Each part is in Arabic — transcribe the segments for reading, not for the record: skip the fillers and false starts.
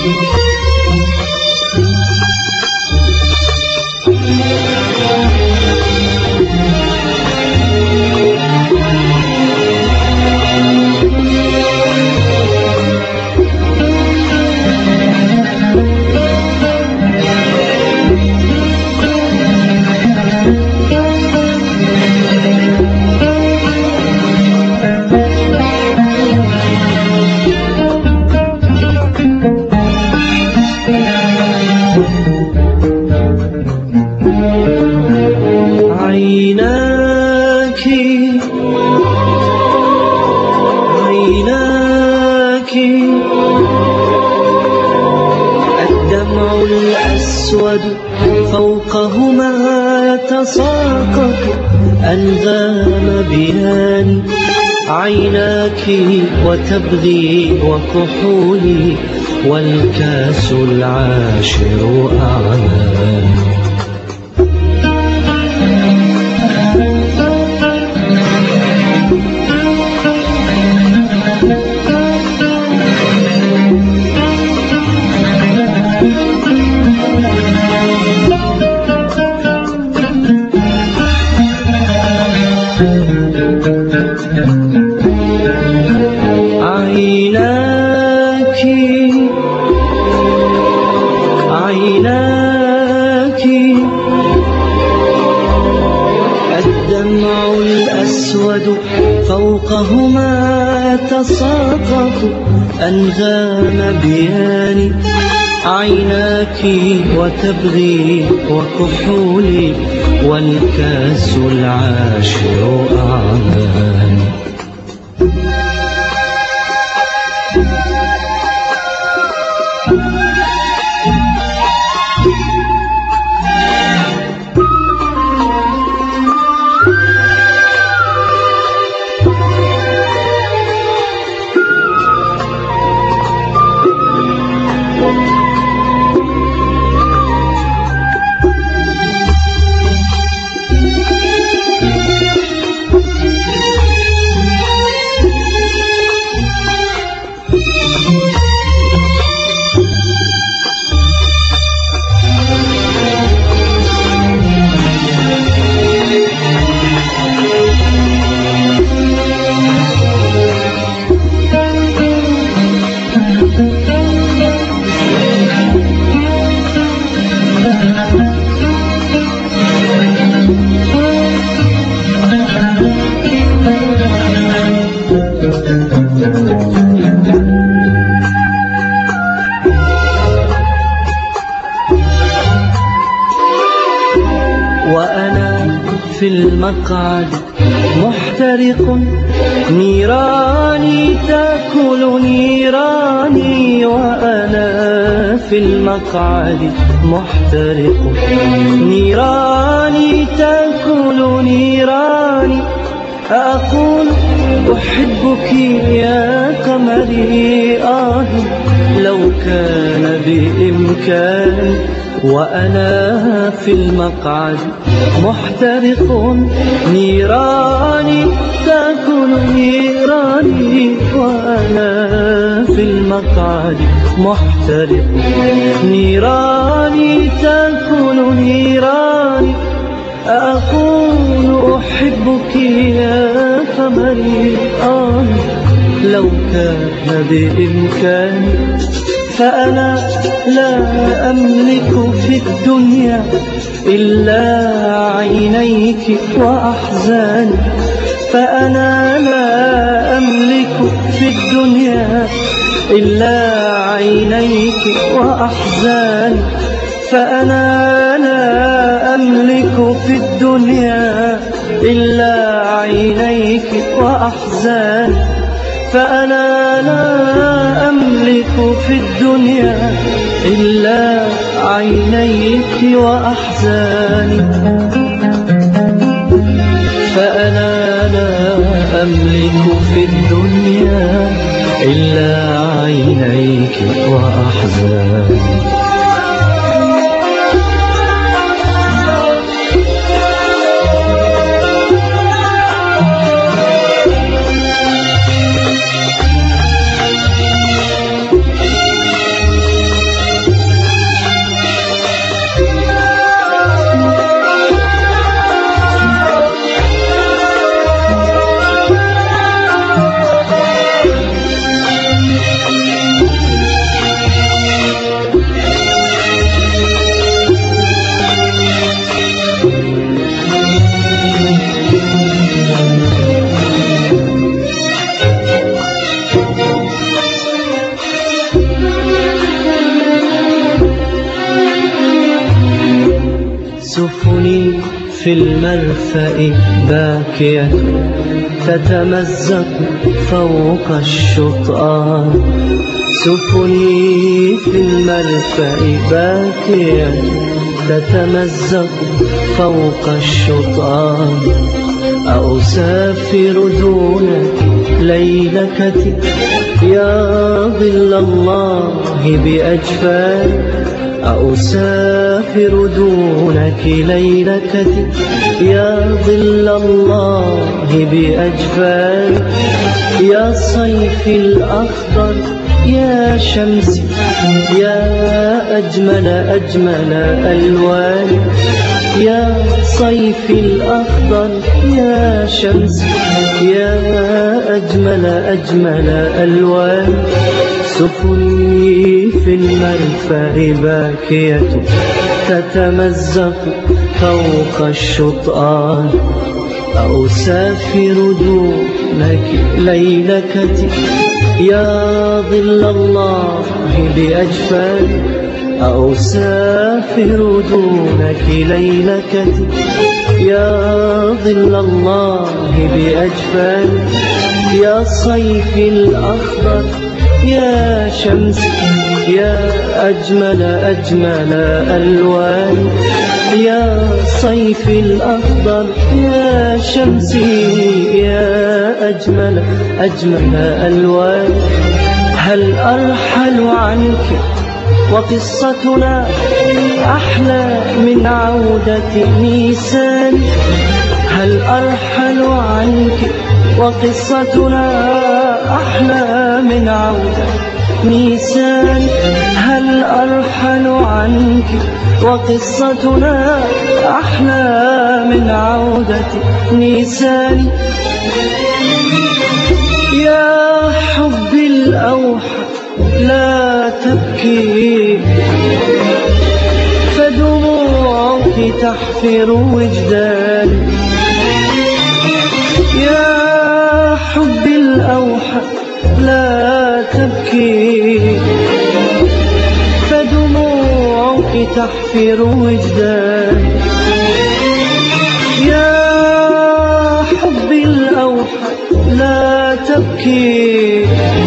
الدمع الأسود فوقهما يتساقط أنغام بيان عيناك وتبغي وكحولي والكاس العاشر أعلام. عيناك الدمع الأسود فوقهما تساقط أنغام بيان عيناك وتبغي وكحولي والكاس العاشر أعلام. وأنا في المقعد محترق نيراني تأكل نيراني. وأنا في المقعد محترق نيراني تأكل نيراني. أقول أحبك يا قمري لو كان بإمكاني. وأنا في المقعد محترق نيراني تأكل نيراني. وأنا في المقعد محترق نيراني تأكل نيراني. أقول أحبك يا قمري لو كان بإمكاني. فأنا لا أملك في الدنيا إلا عينيك وأحزاني. فأنا لا أملك في الدنيا إلا عينيك وأحزاني. فأنا لا أملك في الدنيا إلا عينيك وأحزاني. فأنا لا أملك في الدنيا إلا عينيك وأحزاني. فأنا لا أملك في الدنيا إلا عينيك وأحزاني. سفني في المرفأ باكية تتمزق فوق الشطآن. سفني في المرفأ باكية تتمزق فوق الشطآن. أسافر دونك ليلكتي يا ظل الله بأجفاني. أسافر دونك ليلكتي يا ظل الله بأجفاني. يا صيفي الأخضر يا شمسي يا أجمل ألوان. يا صيفي الأخضر يا شمسي يا أجمل ألوان. سفني في المرفأ باكية تتمزق فوق الشطآن. أسافر دونك ليلكتي يا ظل الله بأجفاني. أسافر دونك ليلكتي يا ظل الله بأجفاني. يا صيفي الأخضر يا شمس يا أجمل ألوان. يا صيفي الأخضر يا شمسي يا أجمل ألوان. هل أرحل عنك وقصتنا أحلى من عودة نيسان. هل أرحل عنك وقصتنا أحلى من عودة نيسان. هل أرحل عنك وقصتنا أحلى من عودة نيسان. يا حبي الأوحى لا تبكي فدموعك تحفر وجداني. يا حبي الأوحى لا تبكي فدموعك تحفر وجداني. يا حبي الأوحى لا تبكي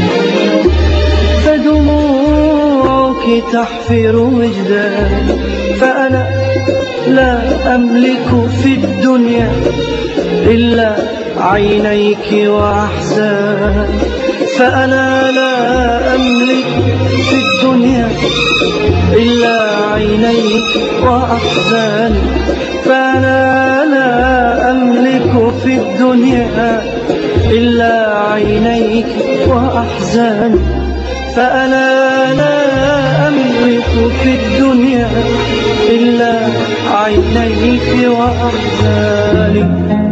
فدموعك تحفر وجداني. فأنا لا أملك في الدنيا إلا عينيك وأحزان. فأنا لا أملك في الدنيا إلا عينيك وأحزان. فأنا لا أملك في الدنيا إلا عينيك وأحزان. فأنا لا أملك في الدنيا إلا عينيك وأحزاني.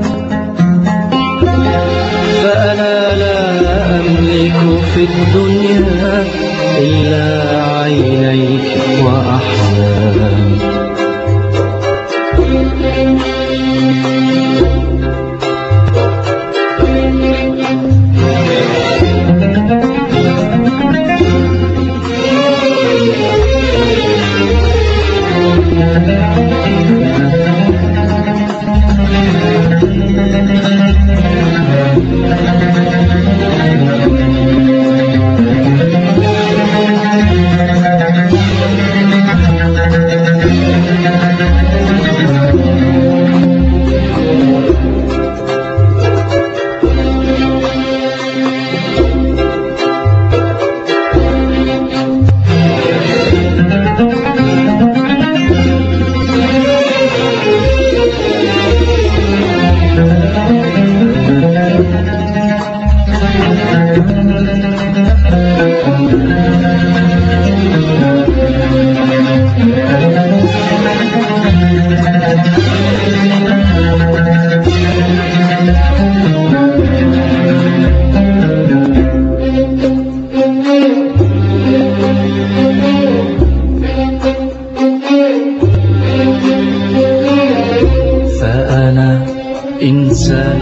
فأنا لا أملك في الدنيا إلا عينيك وأحزاني. إنسان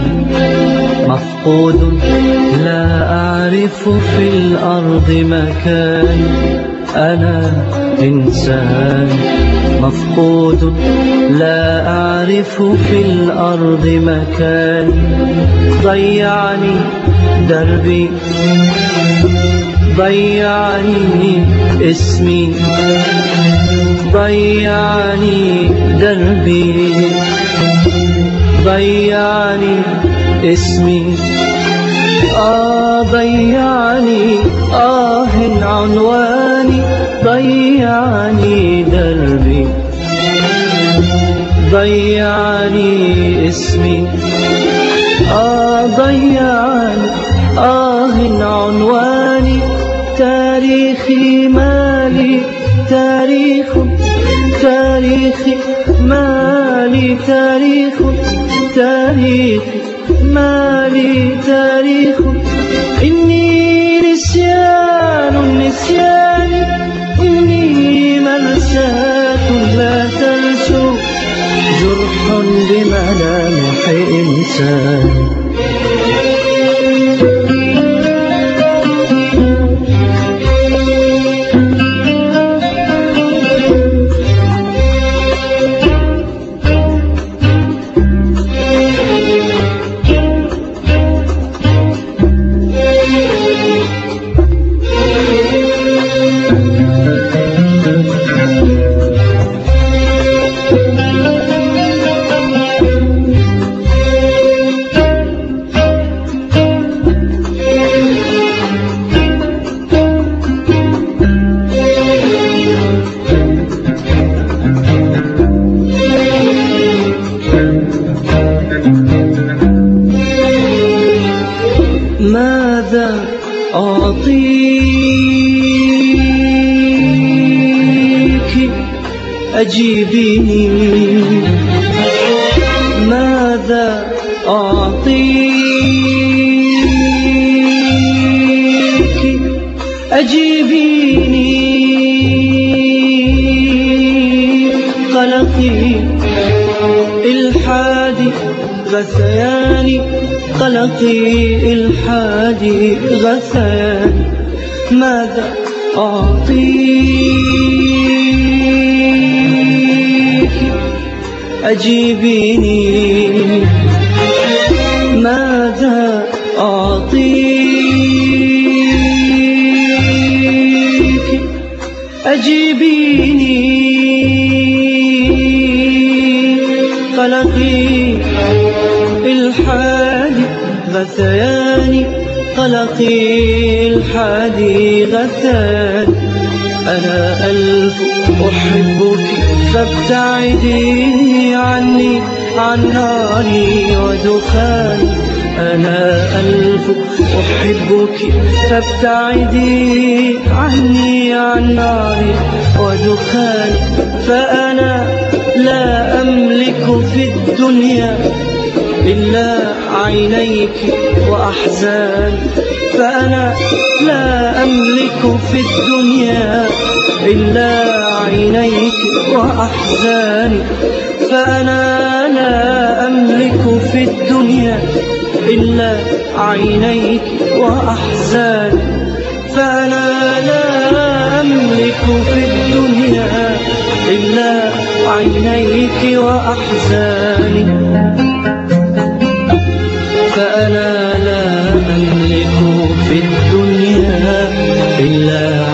مفقود لا أعرف في الأرض مكاني. أنا إنسان مفقود لا أعرف في الأرض مكاني. ضيعني دربي، ضيعني اسمي، ضيعني دربي، ضيعني اسمي، ضيعني عنواني، ضيعني دربي، ضيعني اسمي، ضيعني عنواني. تاريخي مالي تاريخ، تاريخي مالي تاريخ، تاريخي مالي تاريخ. إني نسيان النسيان، إني مرساة لا تنسو، جرح بملامح إنسان. ماذا أعطيك أجيبيني، ماذا أعطيك أجيبيني. قلقي الحادي غثياني، قلقي الحادي غثياني. ماذا أعطيك أجيبيني، ماذا أعطيك أجيبيني. قلقي الحادي غثياني، قلقي الحادي غثياني. أنا ألف أحبك فابتعدي عني عن ناري ودخاني. أنا ألف أحبك فابتعدي عني عن ناري ودخاني. فأنا لا أملك في الدنيا إلا عينيك وأحزان. فأنا لا أملك في الدنيا إلا عينيك وأحزاني. فأنا لا أملك في الدنيا إلا عينيك وأحزاني. فأنا لا أملك في الدنيا إلا عينيك وأحزاني. فأنا لا أملك في الدنيا إلا